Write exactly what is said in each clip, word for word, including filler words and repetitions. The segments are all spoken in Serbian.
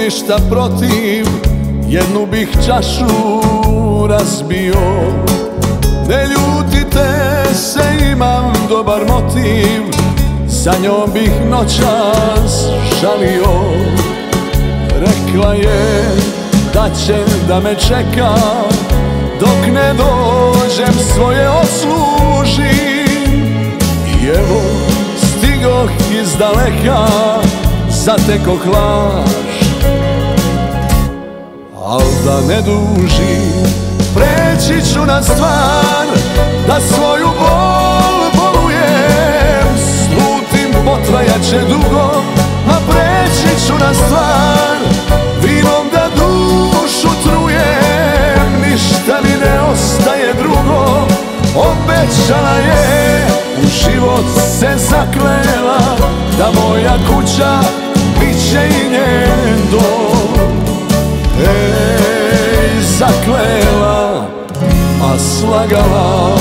ništa protiv, jednu bih čašu razbio. Ne ljutite se, imam dobar motiv, za njom bih noćas žalio. Rekla je da će da me čeka, dok ne dođem svoje odslužim. I evo stigoh iz daleka, zatekoh laž, al da ne dužim. Preći ću na stvar, da svoju bol bolujem. Slutim, potrajaće dugo, a preći ću na stvar, vinom da dušu trujem. Ništa mi ne ostaje drugo, obećala je, u život se zaklela, da moja kuća bit će i njen dom. Ej, zaklela, a slagala.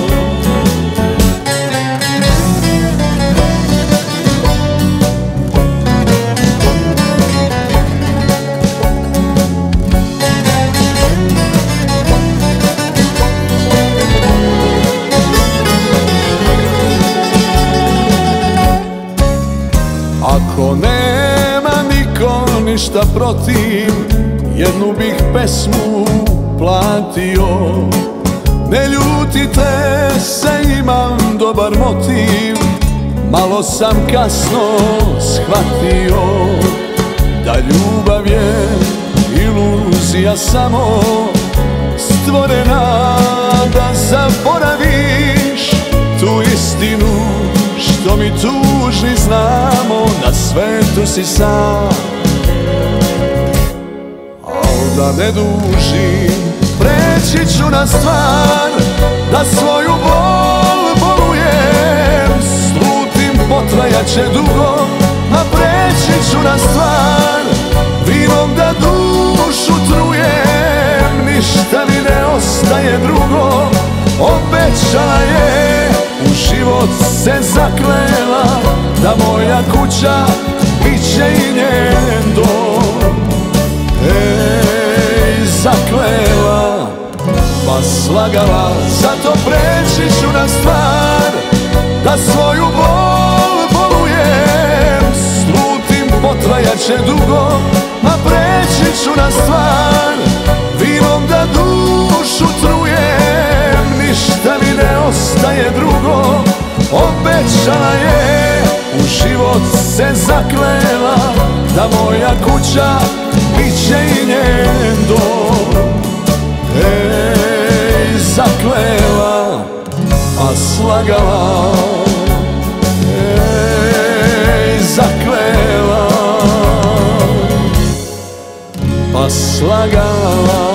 Ako nema niko ništa protiv, jednu bih pesmu platio. Ne ljutite se, imam dobar motiv, malo sam kasno shvatio da ljubav je iluzija samo, stvorena da zaboraviš tu istinu. Što mi tužni znamo, na svetu si sam. Al da ne dužim, preći ću na stvar, da svoju bol bolujem. Slutim, potrajaće dugo, a preći ću na stvar, vinom da dušu trujem. Ništa mi ne ostaje drugo, obećala je, u život se zaklela, da moja kuća bit će i njen dom. Ej, zaklela, pa slagala, zato preći ću na stvar, da svoju bol bolujem. Slutim, potrajaće dugo, a preći ću na stvar, vinom da dušu trujem. Ništa mi ne ostaje drugo, obećala je, u život se zaklela, da moja kuća bit će i njen dom. Ej, zaklela, a slagala. Ej, zaklela, pa slagala.